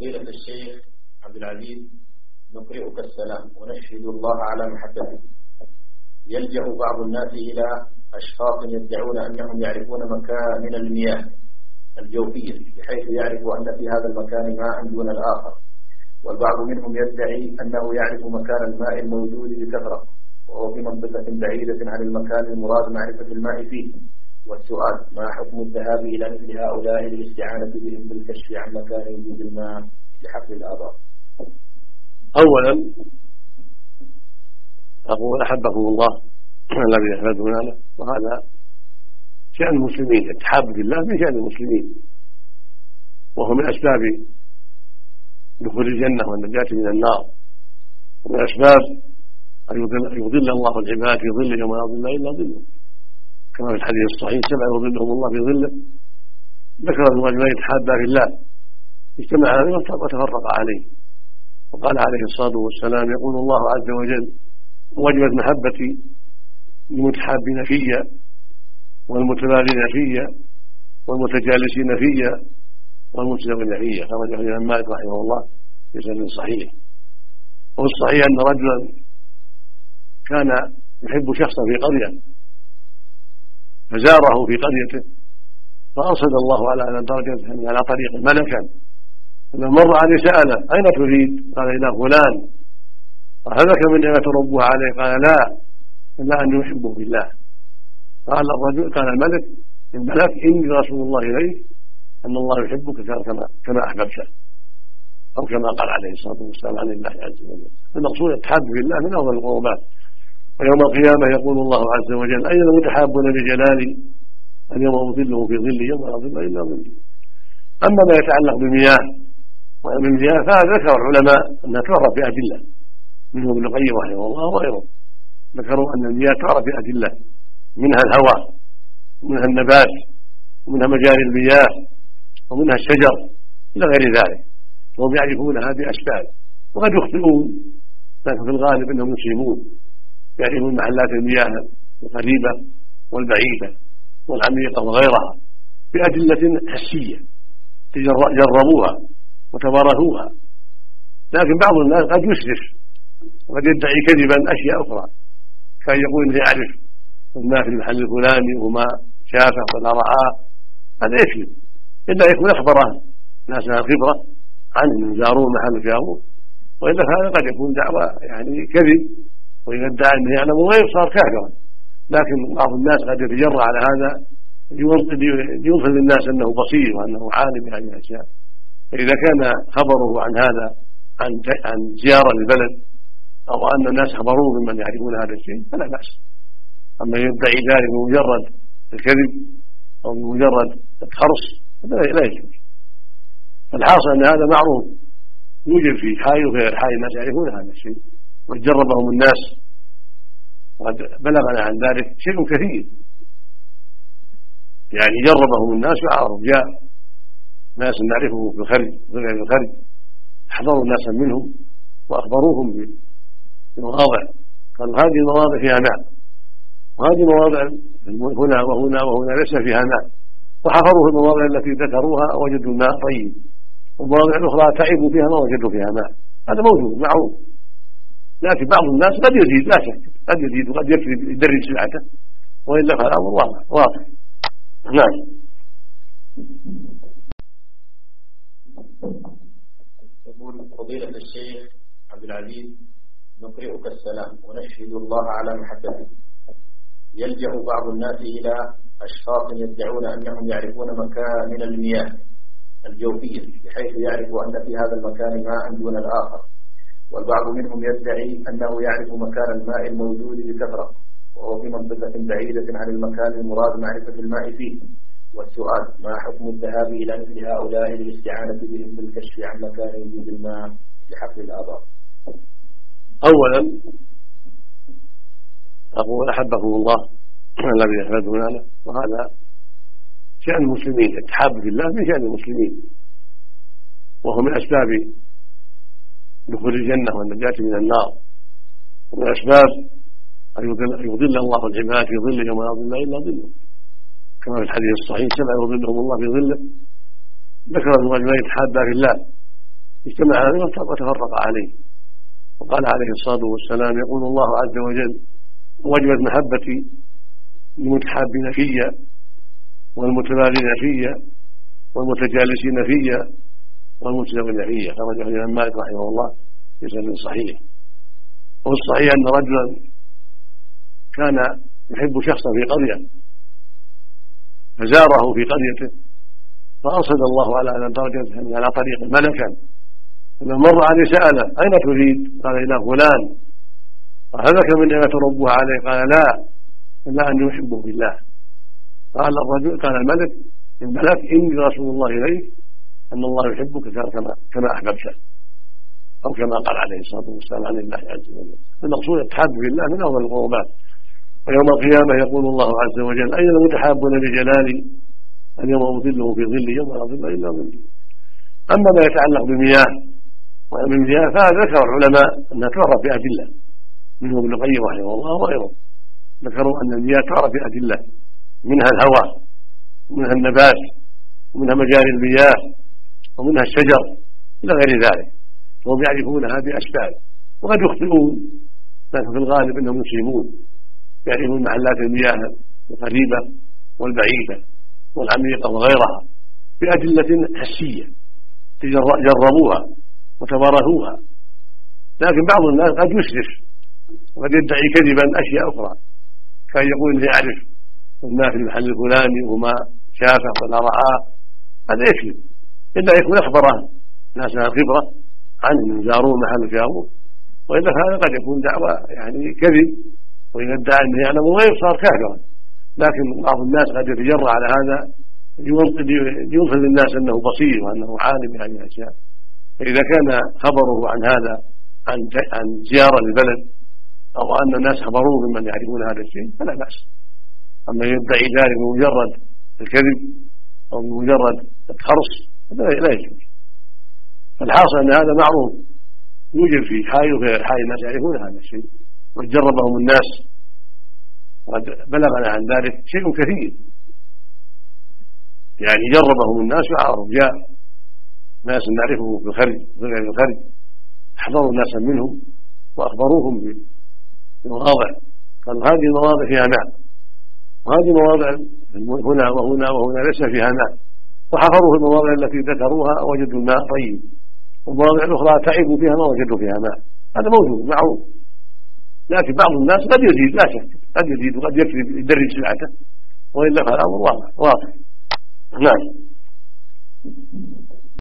فضيلة الشيخ عبد العزيز، نقرئك السلام ونشهد الله على محبته. يلجأ بعض الناس إلى أشخاص يدعون أنهم يعرفون مكان المياه الجوفية، بحيث يعرف أن في هذا المكان ماء دون الآخر، والبعض منهم يدعي أنه يعرف مكان الماء الموجود بكثرة وهو في منطقة بعيدة عن المكان المراد معرفة الماء فيه. والسؤال: ما حكم الذهاب إلى مثل هؤلاء للاستعانة بهم بالكشف عن مكان وجود الماء لحفل الآبار؟ أولا أقول أحبكم الله الذي يحمدنا له، وهذا شأن المسلمين، التحاب بالله من شأن المسلمين، وهو من أسباب دخول الجنة والنجاة من النار، ومن أسباب أن يظل الله العباد في ظل يوم لا ظل إلا ظله، كما في الحديث الصحيح: 7 يظلهم الله في ظله. ذكر الرجلين يتحابا في الله، اجتمع عليه وتفرق عليه، وقال عليه الصلاة والسلام: يقول الله عز وجل: وجبت محبتي للمتحابين فيا والمتبادلين فيا والمتجالسين فيا والمتزوجين فيا، كما جاء الإمام مالك رحمه الله في سند صحيح. وفي الصحيح أن رجلا كان يحب شخصا في قرية فزاره في قريته، فأرسل الله على درجته على طريق ملكا، لما مر عليه سأله: أين تريد؟ قال: إلى فلان. قال: هل لك من نعمة ربها عليه؟ قال: لا، إلا أن يحبه بالله. قال الملك: إني رسول الله إليك أن الله يحبك كما أحببته، أو كما قال عليه الصلاة والسلام عن الله عز وجل. المقصود التحاب بالله من أفضل القربات. ويوم القيامة يقول الله عز وجل: أين المتحابون بجلالي؟ اليوم أظله في ظلي يوم لا ظل إلا ظلي. أما ما يتعلق بالمياه وعلم المياه فهذا ذكر العلماء أنها تعرف بأدلة، منهم ابن القيم رحمه الله وغيره، ذكروا أن المياه تعرف بأدلة، منها الهواء ومنها النبات ومنها مجاري المياه ومنها الشجر إلى غير ذلك، وهم يعرفونها بأسباب، وقد يخطئون، لكن في الغالب أنهم يصيبون، يعرفون محلات المياه القريبة والبعيدة والعميقة وغيرها بأدلة حسية جربوها وتباركوها. لكن بعض الناس قد يسرف وقد يدعي كذبا أشياء أخرى، كان يقول إنه يعرف الماء في المحل الفلاني وما شافه ولا رآه، هذا يكذب، إلا يكون أخبره ناس خبرة عنه من زاروه محل جاروه، وإلا هذا قد يكون دعوة يعني كذب، وإذا ادعى أنه يعلم الغيب صار كافرا. لكن بعض الناس قد يتجرأ على هذا يوصل للناس أنه بصير وأنه عالم بهذه الأشياء. فإذا كان خبره عن هذا عن زيارة للبلد أو أن الناس خبروه ممن يعرفون هذا الشيء فلا بأس. أما يدعي ذلك بمجرد الكذب أو بمجرد الخرص لا يجوز. فالحاصل أن هذا معروف، يوجد في حي وغير حي الناس يعرفون هذا الشيء، وجربهم الناس، وقد بلغنا عن ذلك شيء كثير، يعني جربهم الناس وعرفوا. جاء ناس نعرفهم في الخارج وغير الخارج، احضروا ناسا منهم واخبروهم بمواضع، قالوا: هذه المواضع فيها ماء، وهذه مواضع هنا وهنا وهنا ليس فيها ماء، وحفروا في المواضع التي ذكروها وجدوا الماء طيب، والمواضع الاخرى تعبوا فيها ما وجدوا فيها ماء. هذا موجود معروف. لكن بعض الناس قد يزيد، لا شك قد يزيد وقد يدرج سلعته، والا فالامر واضح. نعم. يقول فضيلة الشيخ عبد العزيز: نقرئك السلام ونشهد الله على محبته. يلجأ بعض الناس إلى أشخاص يدعون أنهم يعرفون مكان المياه الجوفية، بحيث يعرف أن في هذا المكان ماء دون الآخر، والبعض منهم يدعي أنه يعرف مكان الماء الموجود بكثرة وهو في منطقة بعيدة عن المكان المراد معرفة الماء فيه. والسؤال: ما حكم الذهاب إلى مثل هؤلاء للاستعانة بهم بالكشف عن مكان وجود الماء لحفل الآبار؟ أولا أقول أحبكم الله الذي يحمدنا له، وهذا شأن المسلمين، التحاب بالله من شأن المسلمين، وهو من أسباب دخول الجنة والنجاة من النار، ومن أسباب أن يظل الله العباد في ظل يوم لا ظل إلا ظله، كما في الحديث الصحيح: 7 يظلهم الله في ظله. ذكر الرجلين يتحابا في الله، اجتمع عليه وتفرق عليه. وقال عليه الصلاة والسلام: يقول الله عز وجل: وجبت محبتي للمتحابين فيا والمتبادلين فيا والمتجالسين فيا والمتزوجين فيا. خرجه الإمام مالك رحمه الله في سند صحيح. وفي الصحيح أن رجلا كان يحب شخصا في قرية فزاره في قريته، فأرسل الله على درجته على طريق ملكا، لما مر عليه سأله: أين تريد؟ قال: إلى فلان. قال: هلك من نعمة ربه عليه؟ قال: لا، إلا أن يحبه بالله. قال الرجل: قال الملك: إني رسول الله إليك أن الله يحبك كما أحببته، أو كما قال عليه الصلاة والسلام عن الله عز وجل. المقصود التحاب بالله من أول القربات. ويوم القيامة يقول الله عز وجل: أين المتحابون بجلالي؟ اليوم أظله في ظلي يوم لا ظل إلا ظلي. أما ما يتعلق بالمياه وعلم المياه فهذا ذكر العلماء أنها تعرف بأدلة، منهم ابن القيم رحمه الله وغيره، ذكروا أن المياه تعرف بأدلة، منها الهواء ومنها النبات ومنها مجاري المياه ومنها الشجر إلى غير ذلك، وهم يعرفونها بأسباب، وقد يخطئون، لكن في الغالب أنهم يصيبون، يعرفون محلات المياه القريبة والبعيدة والعميقة وغيرها بأدلة حسية جربوها وتباركوها. لكن بعض الناس قد يسرف وقد يدعي كذبا أشياء أخرى، كان يقول إنه يعرف الماء في المحل الفلاني وما شافه ولا رآه، هذا يكذب، إلا يكون أخبره ناس خبرة عنهم زاروه محل شافوه، وإلا هذا قد يكون دعوة يعني كذب، وإذا ادعى أنه يعلم غير صار كافرا. لكن بعض الناس قد يتجرأ على هذا ينفذ للناس أنه بصير وأنه عالم بهذه الأشياء. فإذا كان خبره عن هذا عن زيارة للبلد أو أن الناس خبروه ممن يعرفون هذا الشيء فلا بأس. أما يدعي ذلك بمجرد الكذب أو بمجرد الخرص لا يجوز. فالحاصل أن هذا معروف يوجد في حي وغير حي، الناس يعرفون هذا الشيء وجربهم الناس، وقد بلغنا عن ذلك شيء كثير، يعني جربهم الناس وعرفوا. جاء ناس نعرفه في الخارج وفي غير الخارج، احضروا ناسا منهم واخبروهم بمواضع، قال هذه المواضع فيها ماء، وهذه مواضع هنا وهنا وهنا ليس فيها ماء، وحفروا في المواضع التي ذكروها وجدوا الماء طيب، والمواضع الاخرى تعبوا فيها ما وجدوا فيها ماء. هذا موجود معروف. لكن بعض الناس قد يزيد، لا شك قد يزيد وقد يكذب يدرج سلعته، والا فالامر واضح. نعم.